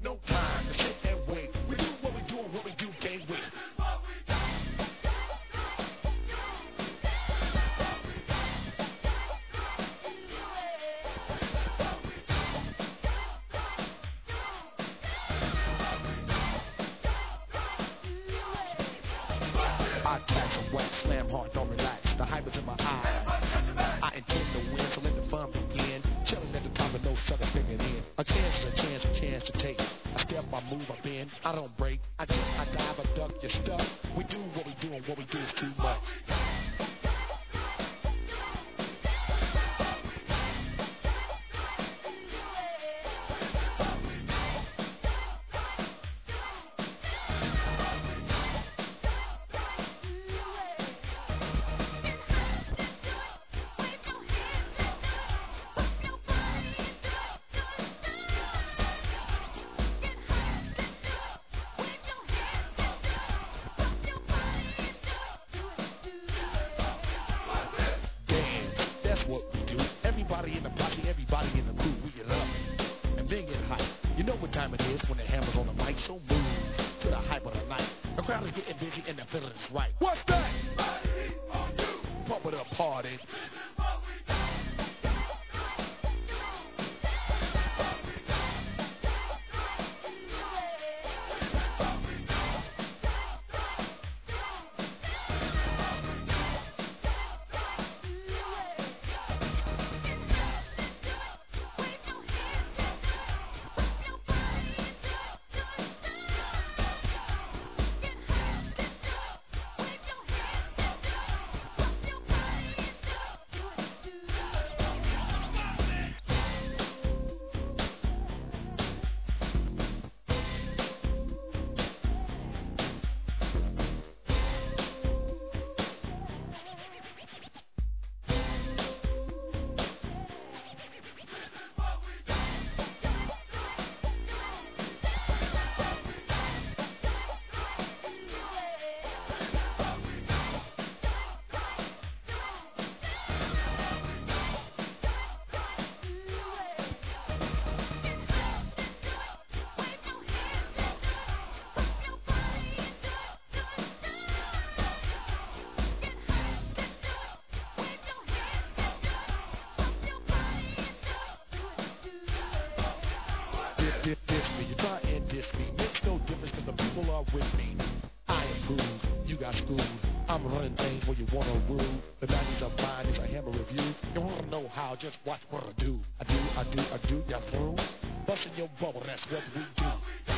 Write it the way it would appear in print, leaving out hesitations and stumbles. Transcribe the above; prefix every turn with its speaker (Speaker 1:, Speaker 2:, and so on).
Speaker 1: no time to sit and wait. We do what we do and what we do can't wait. I tax and wax, slam hard, don't relax. The hype is in my eye. I intend to win, so let the fun begin. Chilling at the top with no suckers figuring in. A chance is a chance, a chance to take. I step, I move, I bend, I don't break. I jump, I dive, I duck, you're stuck. We do what we do, and what we do is too much. Everybody in the posse, everybody in the crew, we get up and then get hype. You know what time it is when the hammer's on the mic, so move to the hype of the night. The crowd is getting busy and the feeling is right. What's that? Pump it up hard, eh? Diss me, you try and diss me. Makes no difference because the people are with me. I approve, you got schooled. I'm running things where you wanna rule. The 90s are mine, it's a hammer review. You wanna know how, just watch what I do. I do, y'all through? Busting your bubble, that's what we do.